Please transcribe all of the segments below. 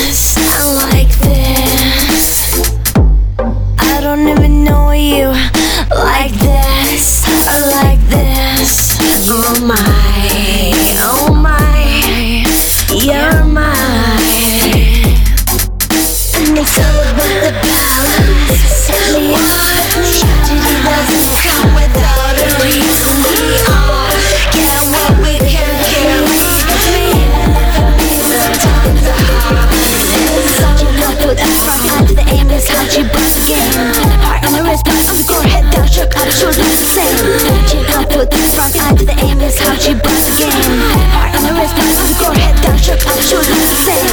this, I like this. I don't even know you like this, I like this. Oh my, you're mine. And it's all about the balance. Set me up, tragedy doesn't come without a reason. We all get what we can get. Sometimes the hardest. Charging up with that front line to the aim is how she brought the game. Heart on the wrist, pat on the core, head down, shook out, shows not the same. Charging up with that front line to the aim is how she brought the game. Heart on the wrist, pat on the core, head down, shook out, shows not the same.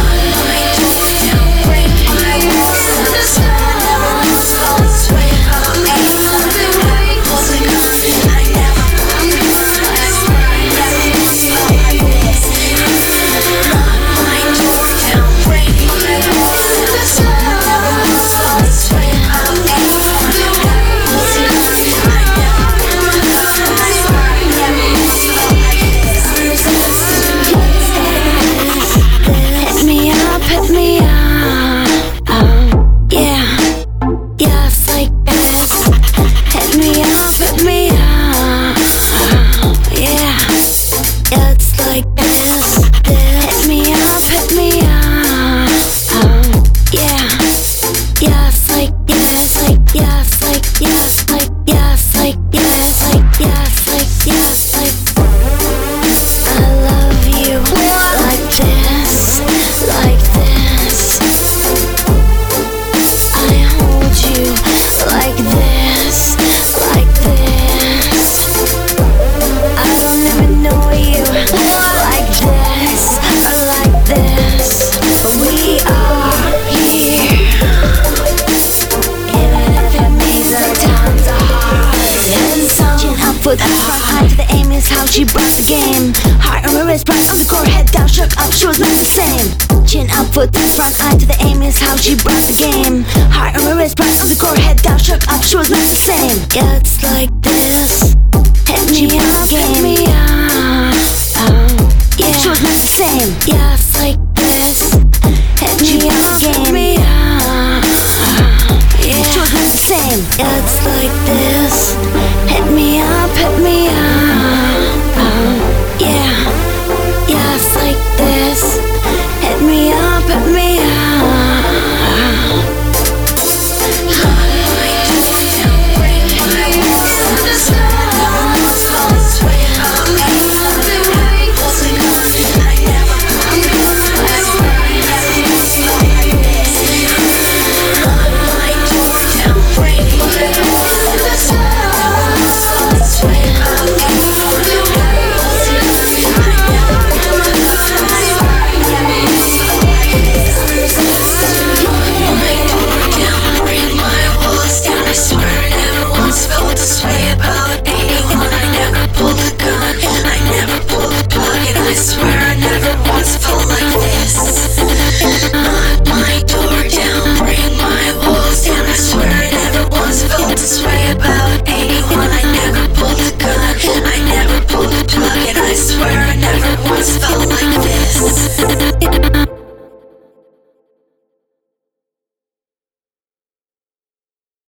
Hit me up, yeah, yes, like this. Hit me up, yeah, it's like this. Hit me up, yeah, yes, like yes, like yes, like yes, like yes, like yes, like yes, like yes, like. I love you like this, like this. I hold you like this, like this. I don't even know you like this, like this. We are here. Even if it means that times are hard. And so chin up with that front eye to the aim is how she brought the game. Heart on the wrist, bright on the core, head down, shook up, she was not the same. Chin up with that front eye to the aim is how she brought the game. Heart on the wrist, bright on the core, head down, shook up, she was not the same. Yeah, it's like this. Hit me up, hit me up. Yeah, she was not the same. Yeah, it's like this. Hit me up, hit me up. Yeah, she was not the same. Yeah, it's like this. Hit me up, hit me up. Yeah, yeah, it's like this. Hit me up, hit me